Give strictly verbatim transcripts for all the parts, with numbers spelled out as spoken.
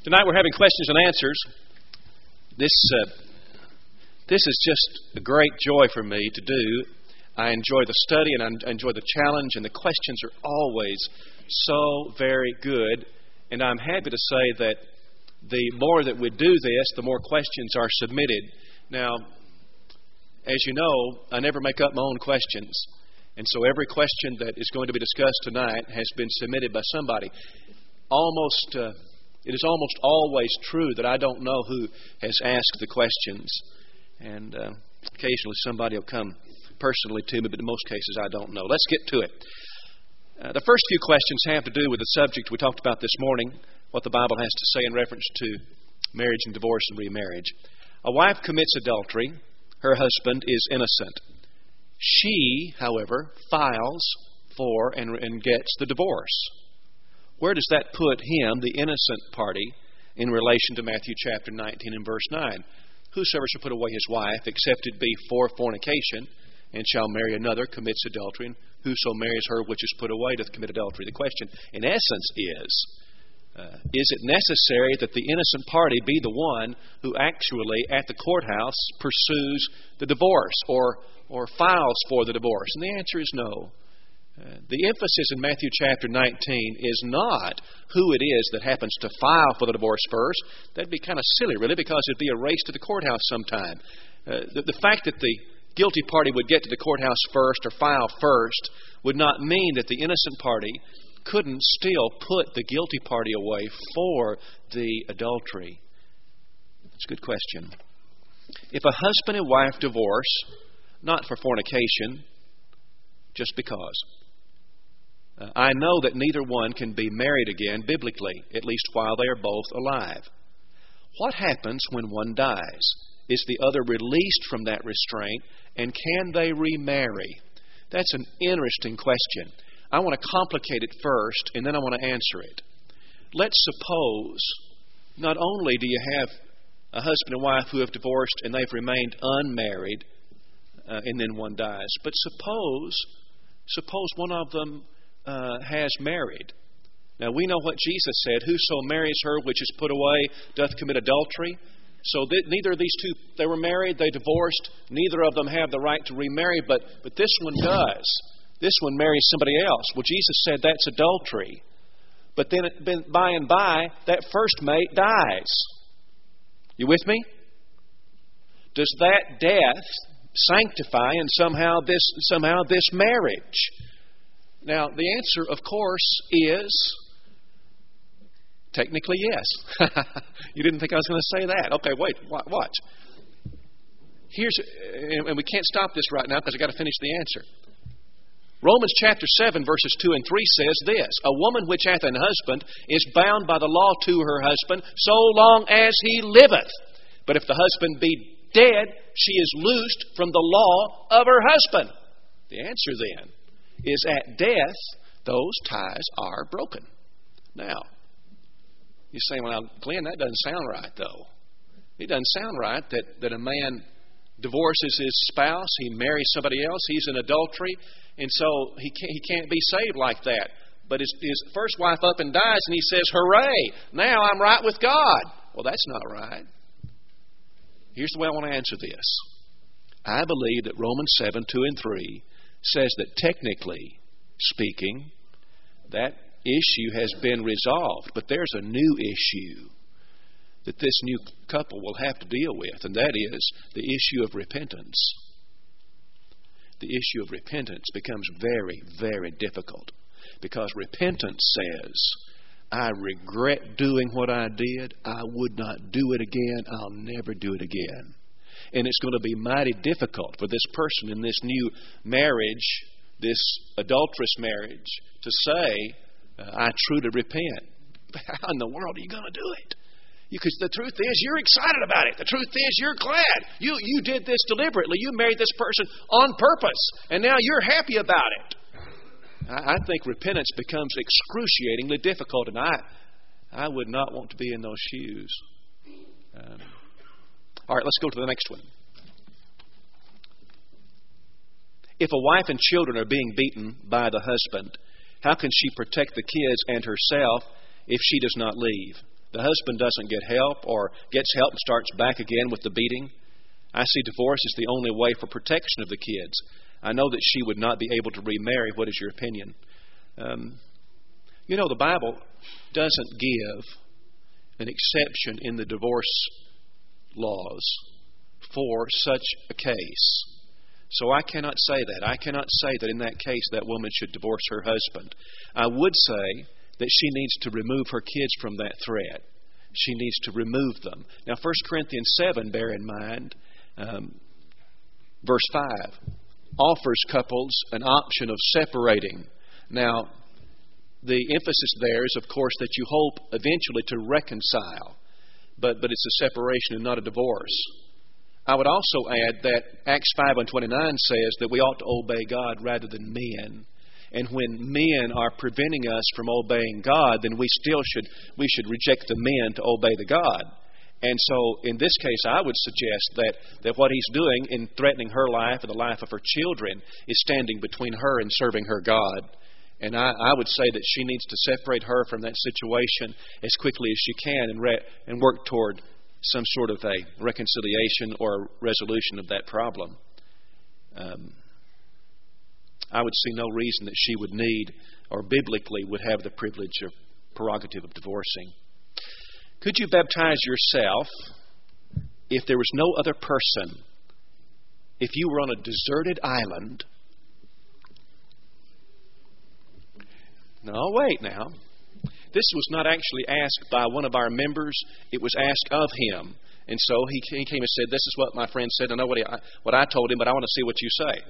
Tonight we're having questions and answers. This uh, this is just a great joy for me to do. I enjoy the study and I enjoy the challenge, and the questions are always so very good. And I'm happy to say that the more that we do this, the more questions are submitted. Now, as you know, I never make up my own questions. And so every question that is going to be discussed tonight has been submitted by somebody. Almost... Uh, It is almost always true that I don't know who has asked the questions. And uh, occasionally somebody will come personally to me, but in most cases I don't know. Let's get to it. Uh, the first few questions have to do with the subject we talked about this morning, what the Bible has to say in reference to marriage and divorce and remarriage. A wife commits adultery. Her husband is innocent. She, however, files for and, and gets the divorce. Where does that put him, the innocent party, in relation to Matthew chapter nineteen and verse nine? Whosoever shall put away his wife, except it be for fornication, and shall marry another, commits adultery. And whoso marries her which is put away doth commit adultery. The question, in essence, is, uh, is it necessary that the innocent party be the one who actually, at the courthouse, pursues the divorce or, or files for the divorce? And the answer is no. Uh, the emphasis in Matthew chapter nineteen is not who it is that happens to file for the divorce first. That'd be kind of silly, really, because it'd be a race to the courthouse sometime. Uh, the, the fact that the guilty party would get to the courthouse first or file first would not mean that the innocent party couldn't still put the guilty party away for the adultery. That's a good question. If a husband and wife divorce, not for fornication, just because. Uh, I know that neither one can be married again biblically, at least while they are both alive. What happens when one dies? Is the other released from that restraint, and can they remarry? That's an interesting question. I want to complicate it first, and then I want to answer it. Let's suppose not only do you have a husband and wife who have divorced and they've remained unmarried, uh, and then one dies, but suppose suppose one of them uh, has married. Now, we know what Jesus said, whoso marries her which is put away doth commit adultery. So th- neither of these two, they were married, they divorced. Neither of them have the right to remarry, but, but this one does. This one marries somebody else. Well, Jesus said that's adultery. But then it, by and by, that first mate dies. You with me? Does that death sanctify and somehow this somehow this marriage? Now, the answer, of course, is technically yes. You didn't think I was going to say that. Okay, wait, watch. Here's, and we can't stop this right now because I've got to finish the answer. Romans chapter seven, verses two and three says this: a woman which hath an husband is bound by the law to her husband so long as he liveth. But if the husband be dead, she is loosed from the law of her husband. The answer then is at death, those ties are broken. Now, you say, well, Glenn, that doesn't sound right, though. It doesn't sound right that, that a man divorces his spouse, he marries somebody else, he's in adultery, and so he can't, he can't be saved like that. But his, his first wife up and dies, and he says, hooray, now I'm right with God. Well, that's not right. Here's the way I want to answer this. I believe that Romans seven, two and three says that technically speaking, that issue has been resolved. But there's a new issue that this new couple will have to deal with, and that is the issue of repentance. The issue of repentance becomes very, very difficult because repentance says, I regret doing what I did. I would not do it again. I'll never do it again. And it's going to be mighty difficult for this person in this new marriage, this adulterous marriage, to say, I truly repent. How in the world are you going to do it? Because the truth is, you're excited about it. The truth is, you're glad. You, you did this deliberately. You married this person on purpose. And now you're happy about it. I think repentance becomes excruciatingly difficult, and I I would not want to be in those shoes. Um, all right, let's go to the next one. If a wife and children are being beaten by the husband, how can she protect the kids and herself if she does not leave? The husband doesn't get help or gets help and starts back again with the beating. I see divorce as the only way for protection of the kids. I know that she would not be able to remarry. What is your opinion? Um, you know, the Bible doesn't give an exception in the divorce laws for such a case. So I cannot say that. I cannot say that in that case that woman should divorce her husband. I would say that she needs to remove her kids from that threat. She needs to remove them. Now, First Corinthians seven, bear in mind, um, verse five, offers couples an option of separating. Now, the emphasis there is, of course, that you hope eventually to reconcile. But, but it's a separation and not a divorce. I would also add that Acts five and twenty-nine says that we ought to obey God rather than men. And when men are preventing us from obeying God, then we still should we should reject the men to obey the God. And so in this case, I would suggest that, that what he's doing in threatening her life and the life of her children is standing between her and serving her God. And I, I would say that she needs to separate her from that situation as quickly as she can and, re, and work toward some sort of a reconciliation or resolution of that problem. Um, I would see no reason that she would need or biblically would have the privilege or prerogative of divorcing. Could you baptize yourself if there was no other person? If you were on a deserted island? No, wait now. This was not actually asked by one of our members. It was asked of him. And so he, he came and said, this is what my friend said. I know what, he, what I told him, but I want to see what you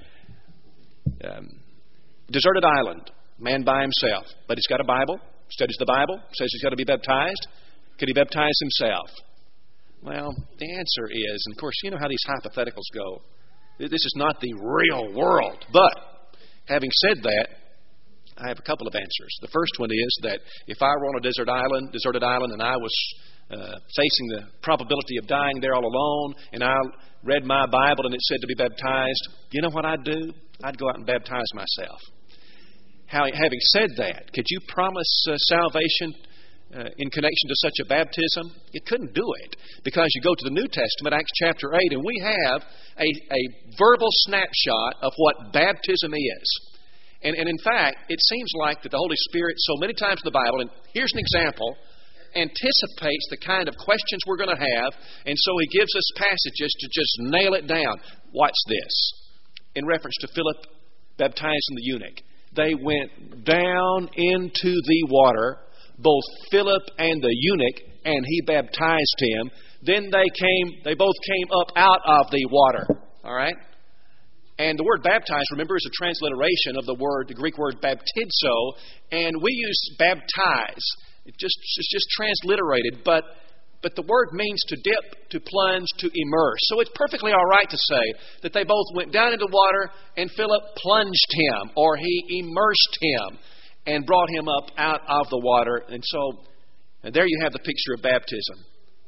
say. Um, deserted island, man by himself. But he's got a Bible, studies the Bible, says he's got to be baptized. Could he baptize himself? Well, the answer is, and of course, you know how these hypotheticals go. This is not the real world. But having said that, I have a couple of answers. The first one is that if I were on a desert island, deserted island, and I was uh, facing the probability of dying there all alone, and I read my Bible and it said to be baptized, you know what I'd do? I'd go out and baptize myself. How, having said that, could you promise uh, salvation uh, in connection to such a baptism? You couldn't do it, because you go to the New Testament, Acts chapter eight, and we have a, a verbal snapshot of what baptism is. And, and in fact, it seems like that the Holy Spirit, so many times in the Bible, and here's an example, anticipates the kind of questions we're going to have, and so He gives us passages to just nail it down. Watch this. In reference to Philip baptizing the eunuch, they went down into the water, both Philip and the eunuch, and he baptized him. Then they came, they both came up out of the water. All right? And the word baptized, remember, is a transliteration of the word, the Greek word baptizo, and we use baptize. It just, it's just transliterated, but but the word means to dip, to plunge, to immerse. So it's perfectly all right to say that they both went down into water and Philip plunged him, or he immersed him and brought him up out of the water. And so, and there you have the picture of baptism.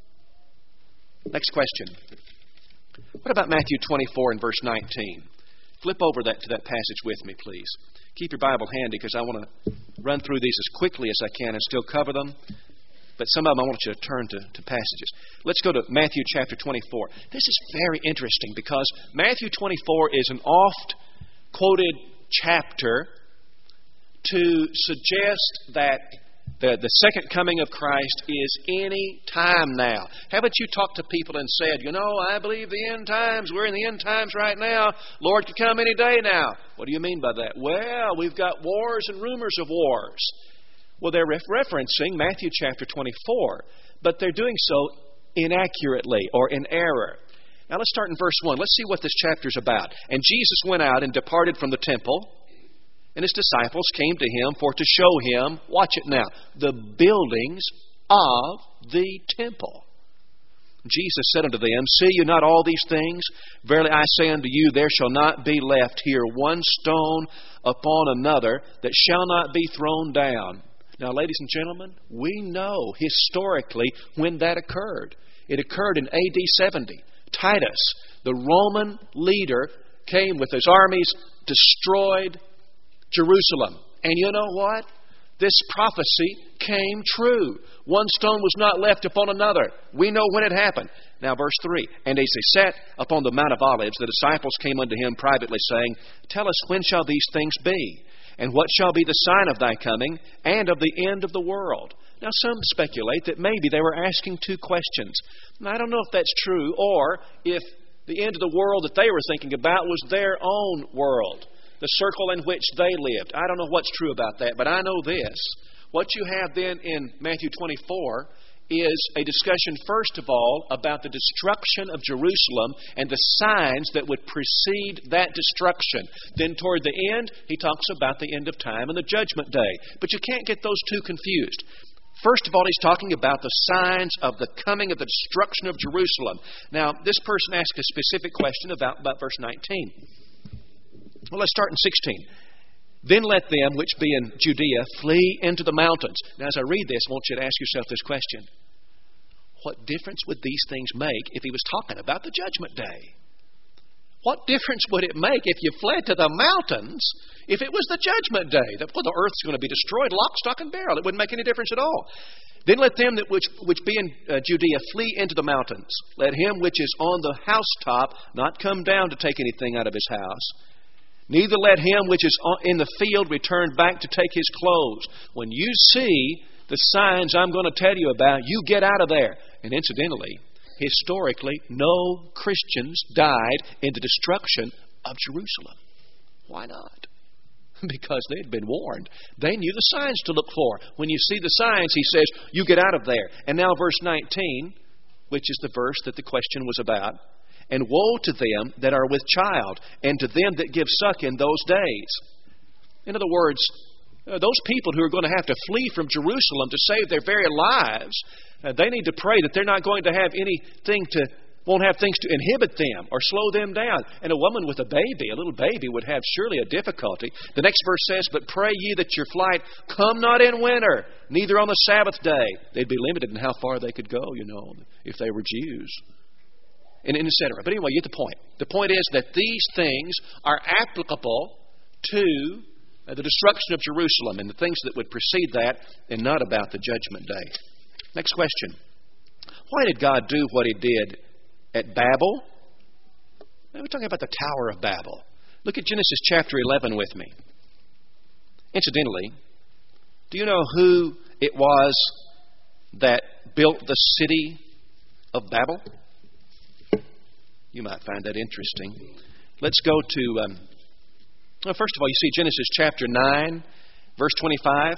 Next question. What about Matthew twenty-four and verse nineteen? Flip over that to that passage with me, please. Keep your Bible handy, because I want to run through these as quickly as I can and still cover them. But some of them I want you to turn to, to passages. Let's go to Matthew chapter twenty-four. This is very interesting, because Matthew twenty-four is an oft-quoted chapter to suggest that The, the second coming of Christ is any time now. Haven't you talked to people and said, you know, I believe the end times. We're in the end times right now. Lord could come any day now. What do you mean by that? Well, we've got wars and rumors of wars. Well, they're ref- referencing Matthew chapter twenty-four, but they're doing so inaccurately or in error. Now let's start in verse one. Let's see what this chapter's about. And Jesus went out and departed from the temple, and His disciples came to Him for to show Him, watch it now, the buildings of the temple. Jesus said unto them, see you not all these things? Verily I say unto you, there shall not be left here one stone upon another that shall not be thrown down. Now, ladies and gentlemen, we know historically when that occurred. It occurred in A D seventy. Titus, the Roman leader, came with his armies, destroyed Jerusalem. And you know what? this prophecy came true. One stone was not left upon another. We know when it happened. Now, verse three. And as they sat upon the Mount of Olives, the disciples came unto him privately, saying, Tell us, when shall these things be? And what shall be the sign of thy coming and of the end of the world? Now, some speculate that maybe they were asking two questions. Now, I don't know if that's true, or if the end of the world that they were thinking about was their own world, the circle in which they lived. I don't know what's true about that, but I know this. What you have then in Matthew twenty-four is a discussion, first of all, about the destruction of Jerusalem and the signs that would precede that destruction. Then toward the end, he talks about the end of time and the judgment day. But you can't get those two confused. First of all, he's talking about the signs of the coming of the destruction of Jerusalem. Now, this person asked a specific question about, about verse nineteen. Well, let's start in sixteen. Then let them which be in Judea flee into the mountains. Now, as I read this, I want you to ask yourself this question. What difference would these things make if he was talking about the judgment day? What difference would it make if you fled to the mountains if it was the judgment day? That, well, the earth's going to be destroyed, lock, stock, and barrel. It wouldn't make any difference at all. Then let them that which, which be in uh, Judea flee into the mountains. Let him which is on the housetop not come down to take anything out of his house. Neither let him which is in the field return back to take his clothes. When you see the signs I'm going to tell you about, you get out of there. And incidentally, historically, no Christians died in the destruction of Jerusalem. Why not? Because they had been warned. They knew the signs to look for. When you see the signs, he says, you get out of there. And now verse nineteen, which is the verse that the question was about. And woe to them that are with child, and to them that give suck in those days. In other words, those people who are going to have to flee from Jerusalem to save their very lives, uh, they need to pray that they're not going to have anything to, won't have things to inhibit them or slow them down. And a woman with a baby, a little baby, would have surely a difficulty. The next verse says, But pray ye that your flight come not in winter, neither on the Sabbath day. They'd be limited in how far they could go, you know, if they were Jews. And, and et cetera. But anyway, you get the point. The point is that these things are applicable to uh, the destruction of Jerusalem and the things that would precede that, and not about the judgment day. Next question. Why did God do what He did at Babel? We're talking about the Tower of Babel. Look at Genesis chapter eleven with me. Incidentally, do you know who it was that built the city of Babel? You might find that interesting. Let's go to, um, well, first of all, you see Genesis chapter nine, verse twenty-five.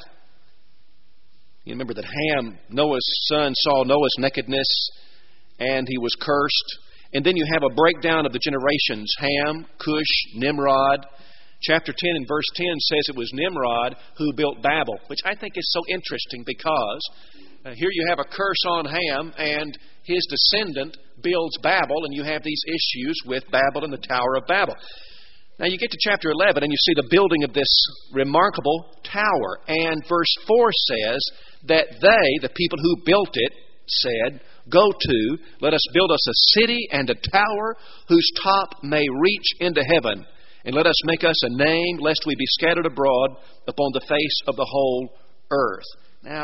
You remember that Ham, Noah's son, saw Noah's nakedness, and he was cursed. And then you have a breakdown of the generations, Ham, Cush, Nimrod. Chapter ten and verse ten says it was Nimrod who built Babel, which I think is so interesting because uh, here you have a curse on Ham, and his descendant builds Babel, and you have these issues with Babel and the Tower of Babel. Now you get to chapter eleven, and you see the building of this remarkable tower. And verse four says that they, the people who built it, said, Go to, let us build us a city and a tower whose top may reach into heaven. And let us make us a name, lest we be scattered abroad upon the face of the whole earth. Now,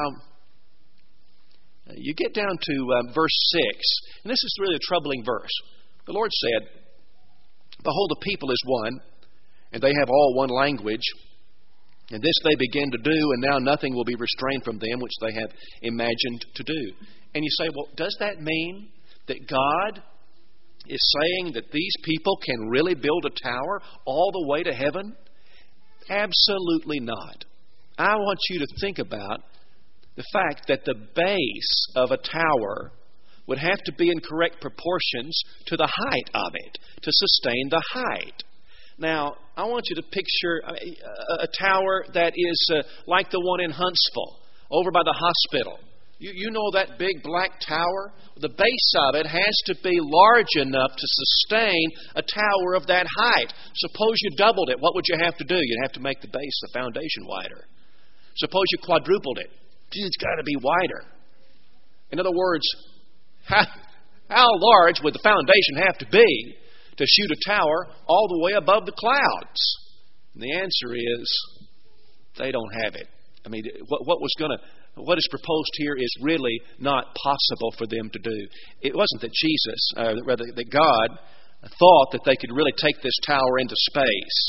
you get down to um, verse six, and this is really a troubling verse. The Lord said, Behold, the people is one, and they have all one language. And this they begin to do, and now nothing will be restrained from them which they have imagined to do. And you say, well, does that mean that God is saying that these people can really build a tower all the way to heaven? Absolutely not. I want you to think about the fact that the base of a tower would have to be in correct proportions to the height of it to sustain the height. Now, I want you to picture a, a tower that is uh, like the one in Huntsville, over by the hospital. You, you know that big black tower? The base of it has to be large enough to sustain a tower of that height. Suppose you doubled it. What would you have to do? You'd have to make the base, the foundation, wider. Suppose you quadrupled it. It's got to be wider. In other words, how, how large would the foundation have to be to shoot a tower all the way above the clouds? And the answer is, they don't have it. I mean, what, what was going to, what is proposed here is really not possible for them to do. It wasn't that Jesus, uh, rather that God, thought that they could really take this tower into space.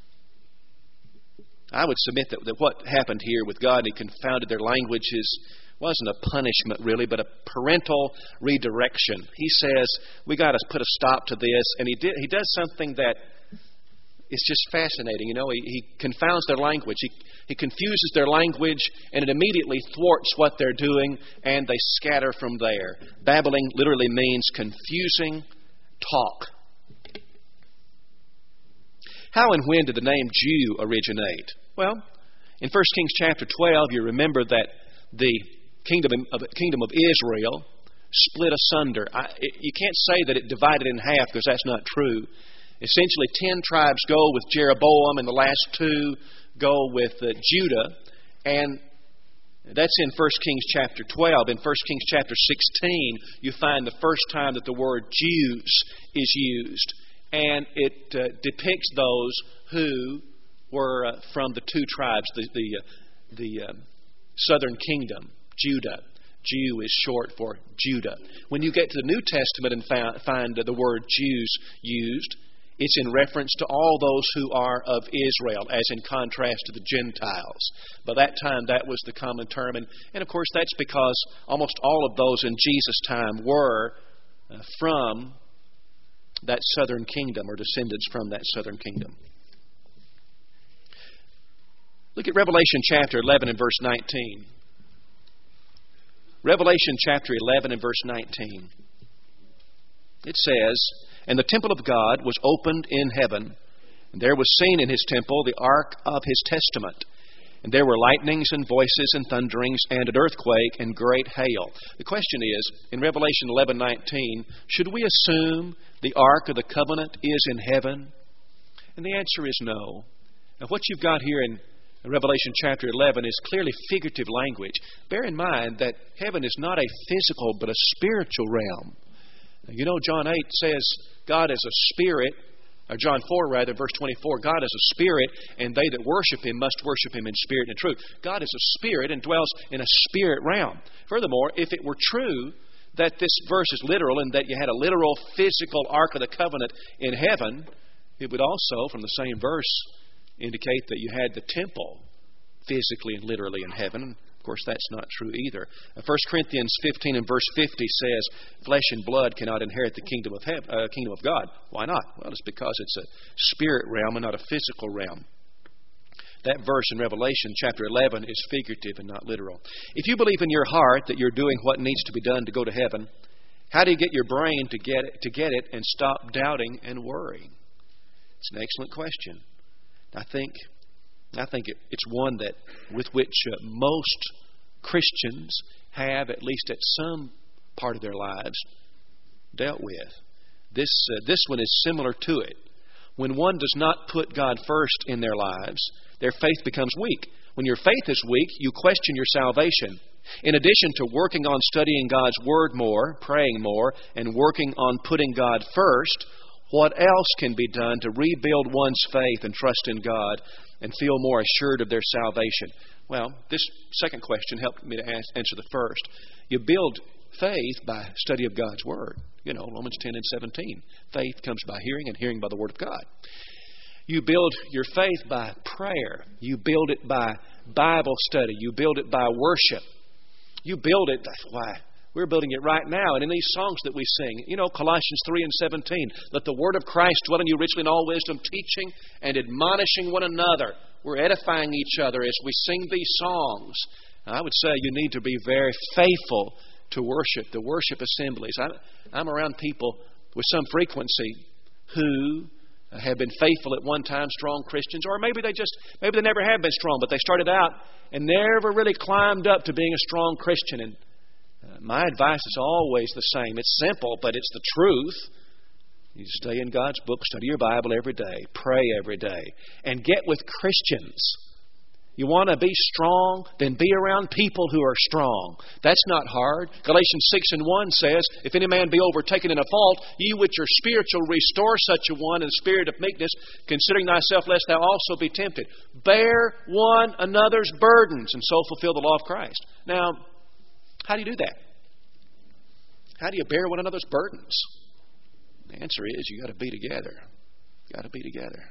I would submit that, that what happened here with God, He confounded their languages, wasn't a punishment really, but a parental redirection. He says, we got to put a stop to this. And he did. He does something that is just fascinating. You know, he, he confounds their language. He, he confuses their language, and it immediately thwarts what they're doing, and they scatter from there. Babbling literally means confusing talk. How and when did the name Jew originate? Well, in First Kings chapter twelve, you remember that the kingdom of, kingdom of Israel split asunder. I, it, you can't say that it divided in half, because that's not true. Essentially, ten tribes go with Jeroboam, and the last two go with uh, Judah. And that's in First Kings chapter twelve. In First Kings chapter sixteen, you find the first time that the word Jews is used. And it uh, depicts those who were uh, from the two tribes, the the, uh, the uh, southern kingdom, Judah. Jew is short for Judah. When you get to the New Testament and find, find the word Jews used, it's in reference to all those who are of Israel, as in contrast to the Gentiles. By that time, that was the common term. And, and of course, that's because almost all of those in Jesus' time were uh, from that southern kingdom, or descendants from that southern kingdom. Look at Revelation chapter eleven and verse nineteen. Revelation chapter eleven and verse nineteen. It says, "And the temple of God was opened in heaven, and there was seen in His temple the ark of His testament. And there were lightnings and voices and thunderings and an earthquake and great hail." The question is, in Revelation eleven nineteen, should we assume the ark of the covenant is in heaven? And the answer is no. Now, what you've got here in Revelation chapter eleven is clearly figurative language. Bear in mind that heaven is not a physical but a spiritual realm. Now, you know, John eight says God is a spirit. Or John four, rather, verse twenty-four, God is a spirit, and they that worship Him must worship Him in spirit and truth. God is a spirit and dwells in a spirit realm. Furthermore, if it were true that this verse is literal and that you had a literal physical Ark of the Covenant in heaven, it would also, from the same verse, indicate that you had the temple physically and literally in heaven. Of course, that's not true either. First Corinthians fifteen and verse fifty says, "Flesh and blood cannot inherit the kingdom of heaven, uh, kingdom of God." Why not? Well, it's because it's a spirit realm and not a physical realm. That verse in Revelation chapter eleven is figurative and not literal. If you believe in your heart that you're doing what needs to be done to go to heaven, how do you get your brain to get it, to get it and stop doubting and worrying? It's an excellent question. I think I think it, it's one that with which uh, most Christians have, at least at some part of their lives, dealt with. This uh, this one is similar to it. When one does not put God first in their lives, their faith becomes weak. When your faith is weak, you question your salvation. In addition to working on studying God's Word more, praying more, and working on putting God first, what else can be done to rebuild one's faith and trust in God and feel more assured of their salvation? Well, this second question helped me to answer the first. You build faith by study of God's Word. You know, Romans ten and seventeen. Faith comes by hearing, and hearing by the Word of God. You build your faith by prayer. You build it by Bible study. You build it by worship. You build it, why? We're building it right now. And in these songs that we sing, you know, Colossians three and seventeen, "Let the word of Christ dwell in you richly in all wisdom, teaching and admonishing one another." We're edifying each other as we sing these songs. And I would say you need to be very faithful to worship, the worship assemblies. I, I'm around people with some frequency who have been faithful at one time, strong Christians, or maybe they just, maybe they never have been strong, but they started out and never really climbed up to being a strong Christian. And Uh, my advice is always the same. It's simple, but it's the truth. You stay in God's book, study your Bible every day, pray every day, and get with Christians. You want to be strong? Then be around people who are strong. That's not hard. Galatians six and one says, if any man be overtaken in a fault, ye which are spiritual, restore such a one in the spirit of meekness, considering thyself, lest thou also be tempted. Bear one another's burdens, and so fulfill the law of Christ. Now, how do you do that? How do you bear one another's burdens? The answer is you got to be together. You got to be together.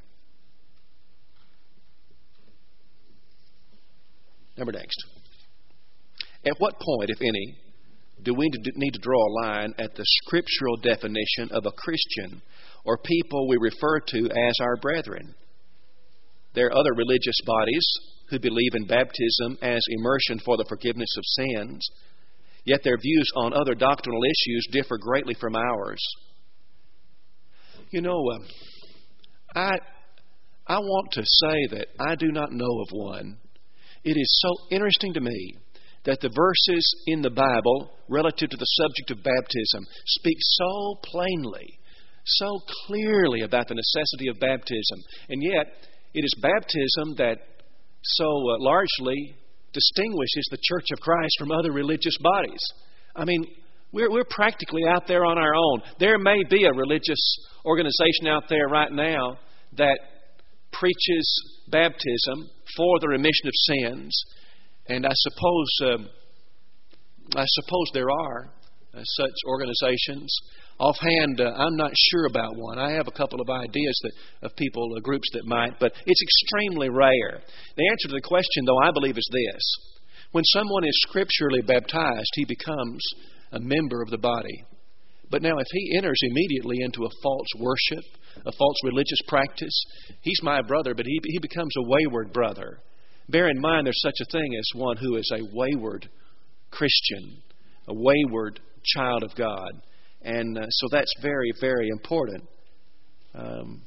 Number next. At what point, if any, do we need to draw a line at the scriptural definition of a Christian or people we refer to as our brethren? There are other religious bodies who believe in baptism as immersion for the forgiveness of sins, yet their views on other doctrinal issues differ greatly from ours. You know, uh, I, I want to say that I do not know of one. It is so interesting to me that the verses in the Bible relative to the subject of baptism speak so plainly, so clearly about the necessity of baptism. And yet, it is baptism that so uh, largely distinguishes the Church of Christ from other religious bodies. I mean, we're, we're practically out there on our own. There may be a religious organization out there right now that preaches baptism for the remission of sins, and I suppose uh, I suppose there are uh, such organizations. Offhand, uh, I'm not sure about one. I have a couple of ideas that of people, uh, groups that might, but it's extremely rare. The answer to the question, though, I believe is this: when someone is scripturally baptized, he becomes a member of the body. But now, if he enters immediately into a false worship, a false religious practice, he's my brother, but he, he becomes a wayward brother. Bear in mind, there's such a thing as one who is a wayward Christian, a wayward child of God. And uh, so that's very, very important. Um,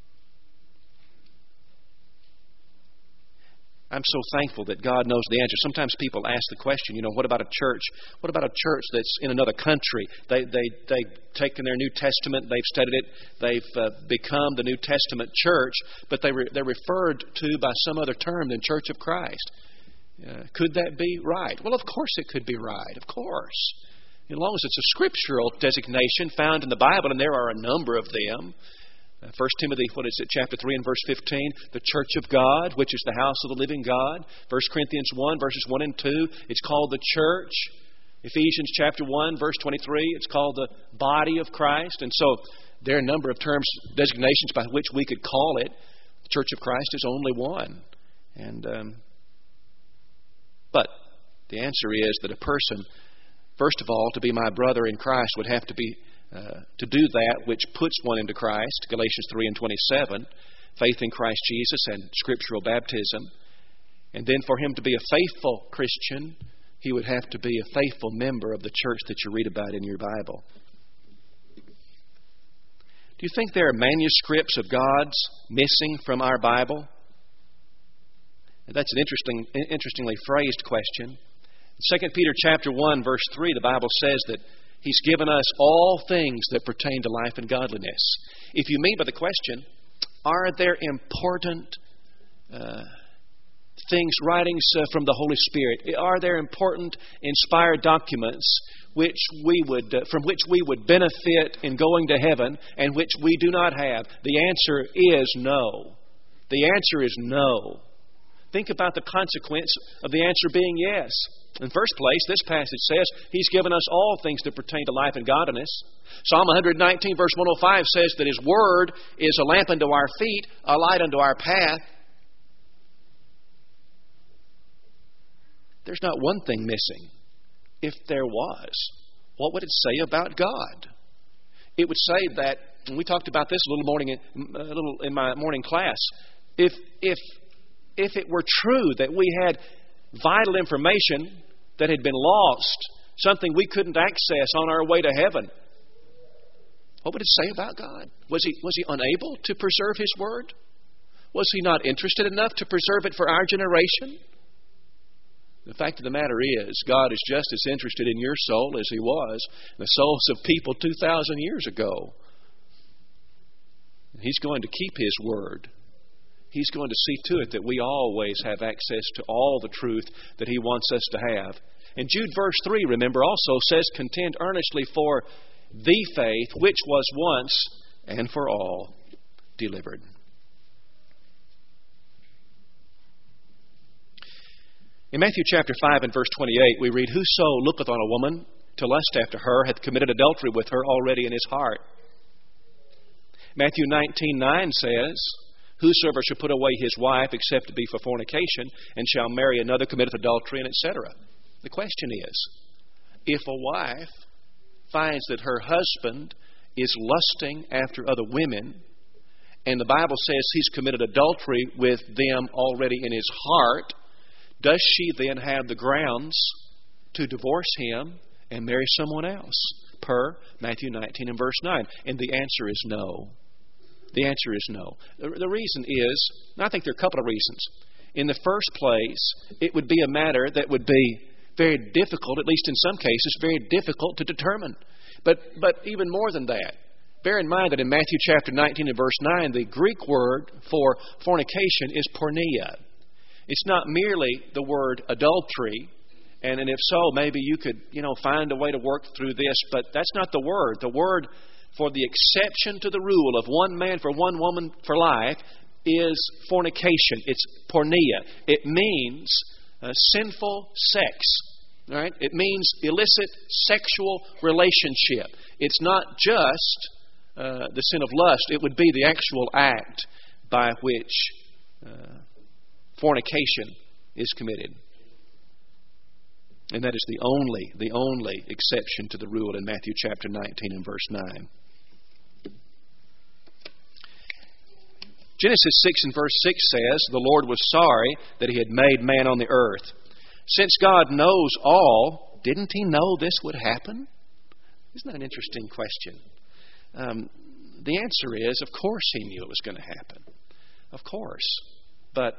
I'm so thankful that God knows the answer. Sometimes people ask the question, you know, what about a church? What about a church that's in another country? They, they, they've taken their New Testament, they've studied it, they've uh, become the New Testament church, but they re, they're referred to by some other term than Church of Christ. Uh, could that be right? Well, of course it could be right, of course. As long as it's a scriptural designation found in the Bible, and there are a number of them. First Timothy, what is it, chapter three and verse fifteen, the church of God, which is the house of the living God. First Corinthians one, verses one and two, it's called the church. Ephesians chapter one, verse twenty-three, it's called the body of Christ. And so there are a number of terms, designations by which we could call it. The church of Christ is only one. And um, but the answer is that a person, first of all, to be my brother in Christ would have to be Uh, to do that which puts one into Christ, Galatians three and twenty-seven, faith in Christ Jesus and scriptural baptism. And then for him to be a faithful Christian, he would have to be a faithful member of the church that you read about in your Bible. Do you think there are manuscripts of God's missing from our Bible? And that's an interesting, interestingly phrased question. In Second Peter chapter one, verse three, the Bible says that He's given us all things that pertain to life and godliness. If you mean by the question, are there important uh, things, writings uh, from the Holy Spirit? Are there important, inspired documents which we would, uh, from which we would benefit in going to heaven and which we do not have? The answer is no. The answer is no. Think about the consequence of the answer being yes. In the first place, this passage says He's given us all things that pertain to life and godliness. Psalm one nineteen, verse one oh five says that His Word is a lamp unto our feet, a light unto our path. There's not one thing missing. If there was, what would it say about God? It would say that, and we talked about this a little morning, a little in my morning class. If if if it were true that we had vital information that had been lost, something we couldn't access on our way to heaven, what would it say about God? Was he, was he unable to preserve His Word? Was He not interested enough to preserve it for our generation? The fact of the matter is, God is just as interested in your soul as He was in the souls of people two thousand years ago. He's going to keep His Word. He's going to see to it that we always have access to all the truth that He wants us to have. And Jude verse three, remember, also says, contend earnestly for the faith which was once and for all delivered. In Matthew chapter five and verse twenty-eight, we read, whoso looketh on a woman to lust after her hath committed adultery with her already in his heart. Matthew nineteen nine says, whosoever shall put away his wife except it be for fornication, and shall marry another committeth adultery, and et cetera. The question is, if a wife finds that her husband is lusting after other women, and the Bible says he's committed adultery with them already in his heart, does she then have the grounds to divorce him and marry someone else? Per Matthew nineteen and verse nine. And the answer is no. The answer is no. The, the reason is, and I think there are a couple of reasons. In the first place, it would be a matter that would be very difficult, at least in some cases, very difficult to determine. But but even more than that, bear in mind that in Matthew chapter nineteen and verse nine, the Greek word for fornication is porneia. It's not merely the word adultery, and, and if so, maybe you could, you know, find a way to work through this, but that's not the word. The word for the exception to the rule of one man for one woman for life is fornication. It's porneia. It means uh, sinful sex. All right? It means illicit sexual relationship. It's not just uh, the sin of lust. It would be the actual act by which uh, fornication is committed. And that is the only, the only exception to the rule in Matthew chapter nineteen and verse nine. Genesis six and verse six says, the Lord was sorry that He had made man on the earth. Since God knows all, didn't He know this would happen? Isn't that an interesting question? Um, the answer is, of course He knew it was going to happen. Of course. But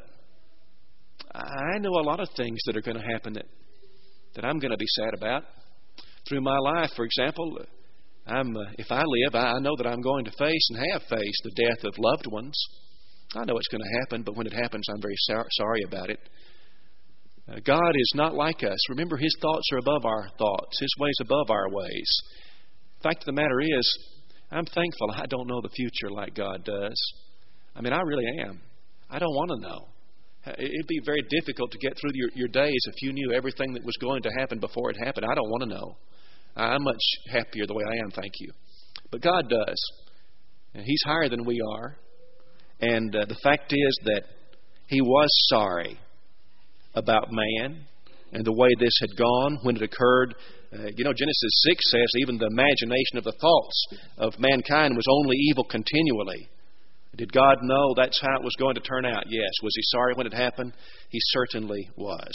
I know a lot of things that are going to happen that, that I'm going to be sad about. Through my life, for example, I'm, uh, if I live, I know that I'm going to face and have faced the death of loved ones. I know it's going to happen, but when it happens, I'm very sor- sorry about it. Uh, God is not like us. Remember, His thoughts are above our thoughts. His ways above our ways. The fact of the matter is, I'm thankful I don't know the future like God does. I mean, I really am. I don't want to know. It'd be very difficult to get through your, your days if you knew everything that was going to happen before it happened. I don't want to know. I'm much happier the way I am, thank you. But God does. And He's higher than we are. And uh, the fact is that He was sorry about man and the way this had gone when it occurred. Uh, you know, Genesis six says even the imagination of the thoughts of mankind was only evil continually. Did God know that's how it was going to turn out? Yes. Was He sorry when it happened? He certainly was.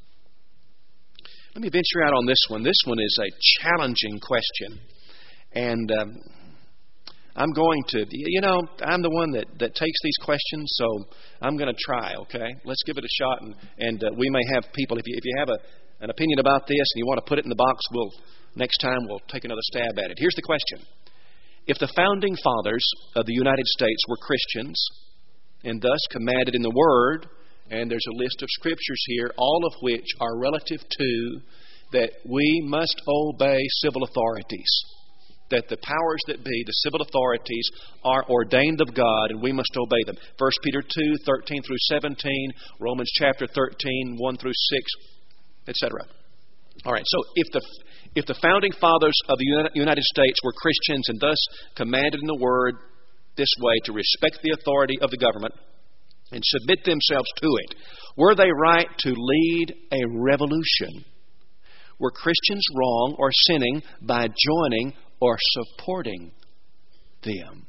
Let me venture out on this one. This one is a challenging question. And um, I'm going to, you know, I'm the one that, that takes these questions, so I'm going to try, okay? Let's give it a shot, and, and uh, we may have people, if you, if you have a, an opinion about this and you want to put it in the box, we'll next time we'll take another stab at it. Here's the question. If the founding fathers of the United States were Christians, and thus commanded in the Word, and there's a list of scriptures here, all of which are relative to that we must obey civil authorities, that the powers that be, the civil authorities, are ordained of God, and we must obey them. First Peter two, thirteen through seventeen, Romans chapter thirteen, one through six, et cetera. All right, so if the if the founding fathers of the United States were Christians and thus commanded in the Word this way to respect the authority of the government and submit themselves to it, were they right to lead a revolution? Were Christians wrong or sinning by joining or supporting them?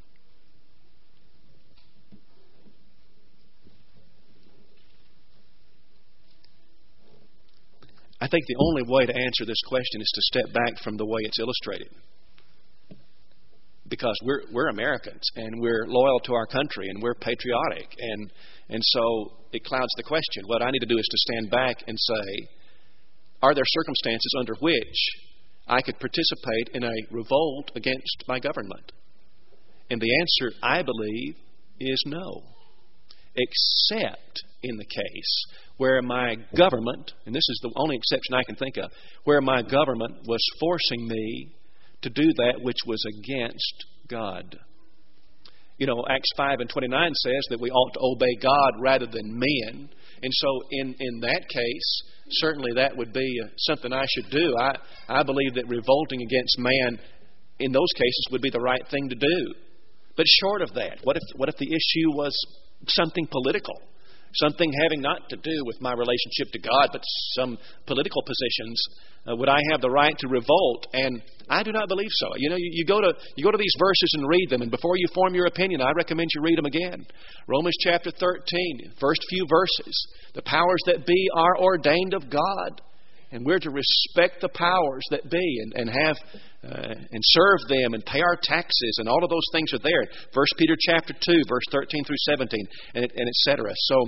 I think the only way to answer this question is to step back from the way it's illustrated. Because we're we're Americans, and we're loyal to our country, and we're patriotic. And, and so it clouds the question. What I need to do is to stand back and say, are there circumstances under which I could participate in a revolt against my government? And the answer, I believe, is no. except in the case where my government, and this is the only exception I can think of, where my government was forcing me to do that which was against God. You know, Acts five and twenty-nine says that we ought to obey God rather than men. And so in, in that case, certainly that would be something I should do. I, I believe that revolting against man in those cases would be the right thing to do. But short of that, what if what if the issue was something political? Something having not to do with my relationship to God, but some political positions. Uh, would I have the right to revolt? And I do not believe so. You know, you, you go to you go to these verses and read them, and before you form your opinion, I recommend you read them again. Romans chapter thirteen, first few verses. The powers that be are ordained of God, and we're to respect the powers that be and, and have uh, and serve them and pay our taxes, and all of those things are there. First Peter chapter two, verse thirteen through seventeen, and, and et cetera. So.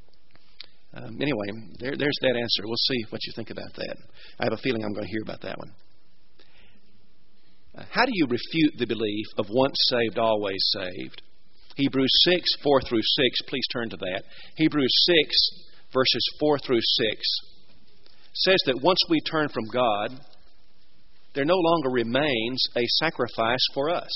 Um, anyway, there, there's that answer. We'll see what you think about that. I have a feeling I'm going to hear about that one. Uh, how do you refute the belief of once saved, always saved? Hebrews six, four through six. Please turn to that. Hebrews six, verses four through six says that once we turn from God, there no longer remains a sacrifice for us.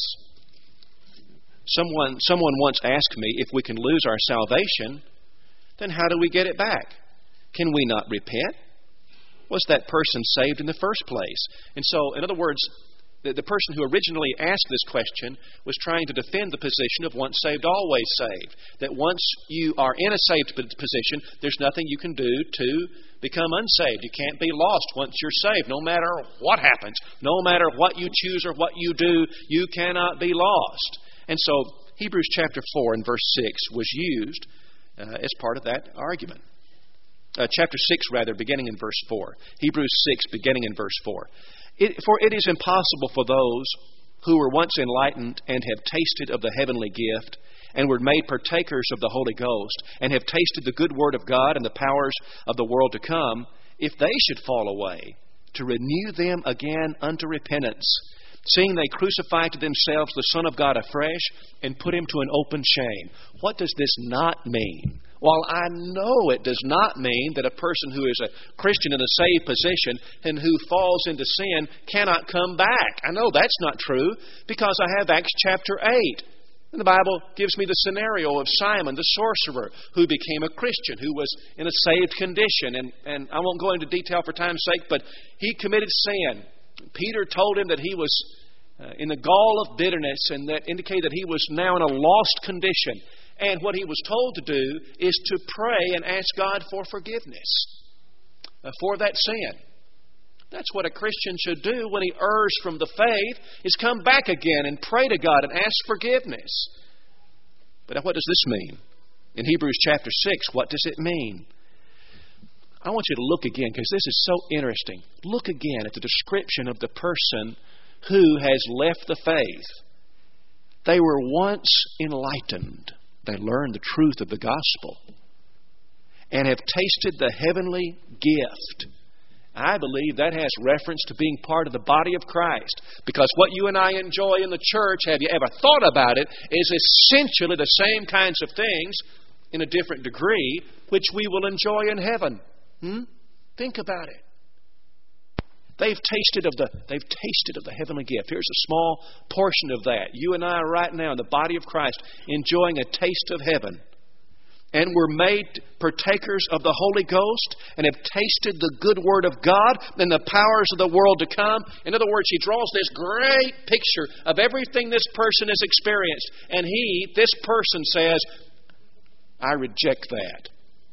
Someone, someone once asked me if we can lose our salvation, then how do we get it back? Can we not repent? Was that person saved in the first place? And so, in other words, the, the person who originally asked this question was trying to defend the position of once saved, always saved. That once you are in a saved position, there's nothing you can do to become unsaved. You can't be lost once you're saved. No matter what happens, no matter what you choose or what you do, you cannot be lost. And so, Hebrews chapter four and verse six was used Uh, as part of that argument. Uh, chapter six, rather, beginning in verse four. Hebrews six, beginning in verse four. It, For it is impossible for those who were once enlightened and have tasted of the heavenly gift and were made partakers of the Holy Ghost and have tasted the good word of God and the powers of the world to come, if they should fall away, to renew them again unto repentance, seeing they crucify to themselves the Son of God afresh and put him to an open shame. What does this not mean? While I know it does not mean that a person who is a Christian in a saved position and who falls into sin cannot come back. I know that's not true because I have Acts chapter eight. And the Bible gives me the scenario of Simon the sorcerer who became a Christian, who was in a saved condition. And, and I won't go into detail for time's sake, but he committed sin. Peter told him that he was uh, in the gall of bitterness, and that indicated that he was now in a lost condition. And what he was told to do is to pray and ask God for forgiveness uh, for that sin. That's what a Christian should do when he errs from the faith, is come back again and pray to God and ask forgiveness. But what does this mean? In Hebrews chapter six, what does it mean? I want you to look again, because this is so interesting. Look again at the description of the person who has left the faith. They were once enlightened. They learned the truth of the gospel and have tasted the heavenly gift. I believe that has reference to being part of the body of Christ. Because what you and I enjoy in the church, have you ever thought about it, is essentially the same kinds of things in a different degree, which we will enjoy in heaven. Hmm? Think about it. They've tasted of the they've tasted of the heavenly gift. Here's a small portion of that. You and I are right now in the body of Christ enjoying a taste of heaven. And we're made partakers of the Holy Ghost and have tasted the good word of God and the powers of the world to come. In other words, he draws this great picture of everything this person has experienced. And he, this person says, I reject that.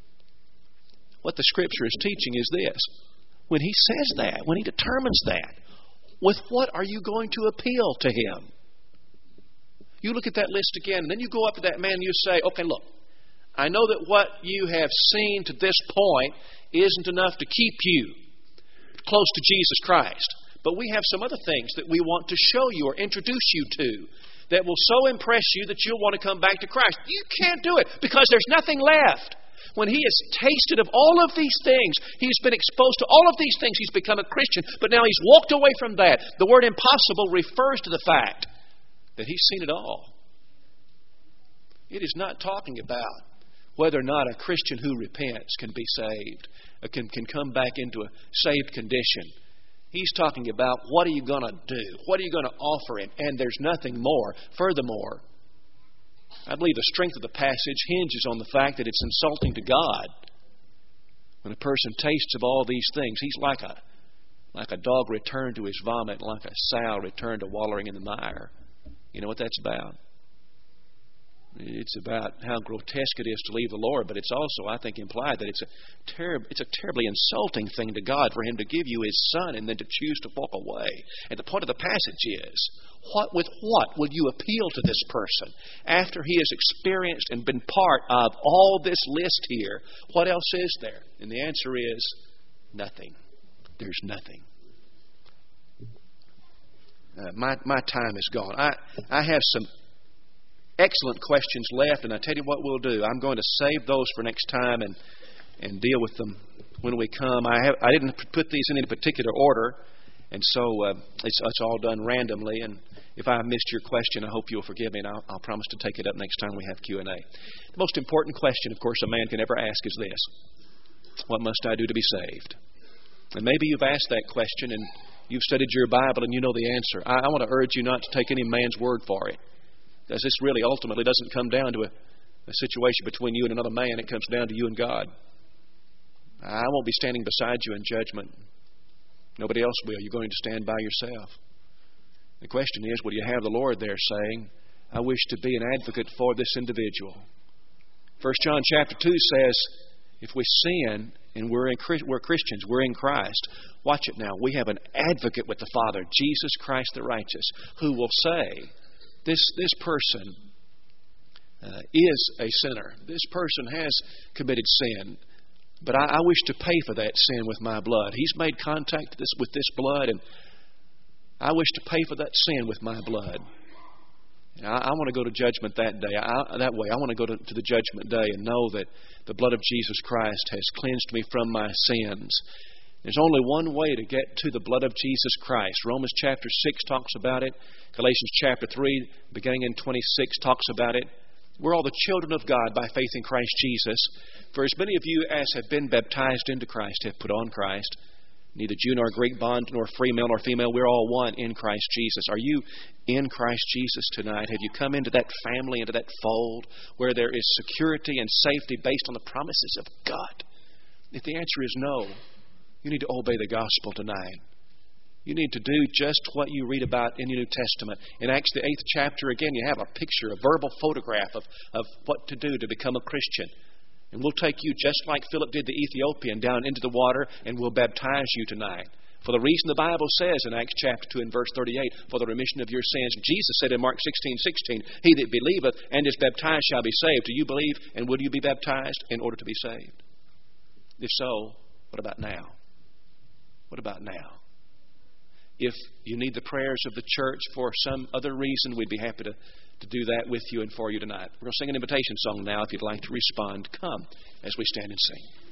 What the Scripture is teaching is this. When he says that, when he determines that, with what are you going to appeal to him? You look at that list again, and then you go up to that man and you say, okay, look, I know that what you have seen to this point isn't enough to keep you close to Jesus Christ. But we have some other things that we want to show you or introduce you to that will so impress you that you'll want to come back to Christ. You can't do it because there's nothing left. When he has tasted of all of these things, he's been exposed to all of these things, he's become a Christian, but now he's walked away from that. The word impossible refers to the fact that he's seen it all. It is not talking about whether or not a Christian who repents can be saved, or can, can come back into a saved condition. He's talking about what are you going to do? What are you going to offer Him? And there's nothing more. Furthermore, I believe the strength of the passage hinges on the fact that it's insulting to God. When a person tastes of all these things, he's like a like a dog returned to his vomit, like a sow returned to wallowing in the mire. You know what that's about? It's about how grotesque it is to leave the Lord, but it's also, I think, implied that it's a terrib- it's a terribly insulting thing to God for Him to give you His Son and then to choose to walk away. And the point of the passage is, what with what will you appeal to this person after he has experienced and been part of all this list here? What else is there? And the answer is nothing. There's nothing. Uh, my my time is gone. I I have some excellent questions left, and I tell you what we'll do. I'm going to save those for next time and and deal with them when we come. I have I didn't put these in any particular order, and so uh, it's it's all done randomly. And if I missed your question, I hope you'll forgive me, and I'll, I'll promise to take it up next time we have Q and A. The most important question, of course, a man can ever ask is this: what must I do to be saved? And maybe you've asked that question and you've studied your Bible and you know the answer. I, I want to urge you not to take any man's word for it. Because this really ultimately doesn't come down to a, a situation between you and another man. It comes down to you and God. I won't be standing beside you in judgment. Nobody else will. You're going to stand by yourself. The question is, will you have the Lord there saying, I wish to be an advocate for this individual? First John chapter two says, if we sin and we're, in, we're Christians, we're in Christ. Watch it now. We have an advocate with the Father, Jesus Christ the righteous, who will say, This this person uh, is a sinner. This person has committed sin, but I, I wish to pay for that sin with my blood. He's made contact with this, with this blood, and I wish to pay for that sin with my blood. I, I want to go to judgment that day. I, that way, I want to go to, to the judgment day and know that the blood of Jesus Christ has cleansed me from my sins. There's only one way to get to the blood of Jesus Christ. Romans chapter six talks about it. Galatians chapter three, beginning in twenty-six, talks about it. We're all the children of God by faith in Christ Jesus. For as many of you as have been baptized into Christ have put on Christ. Neither Jew nor Greek, bond nor free male nor female, we're all one in Christ Jesus. Are you in Christ Jesus tonight? Have you come into that family, into that fold where there is security and safety based on the promises of God? If the answer is no, you need to obey the gospel tonight. You need to do just what you read about in the New Testament. In Acts the eighth chapter, again, you have a picture, a verbal photograph of, of what to do to become a Christian. And we'll take you just like Philip did the Ethiopian down into the water, and we'll baptize you tonight. For the reason the Bible says in Acts chapter two and verse thirty-eight, for the remission of your sins. Jesus said in Mark sixteen sixteen, he that believeth and is baptized shall be saved. Do you believe, and will you be baptized in order to be saved? If so, what about now? What about now? If you need the prayers of the church for some other reason, we'd be happy to, to do that with you and for you tonight. We're going to sing an invitation song now. If you'd like to respond, come as we stand and sing.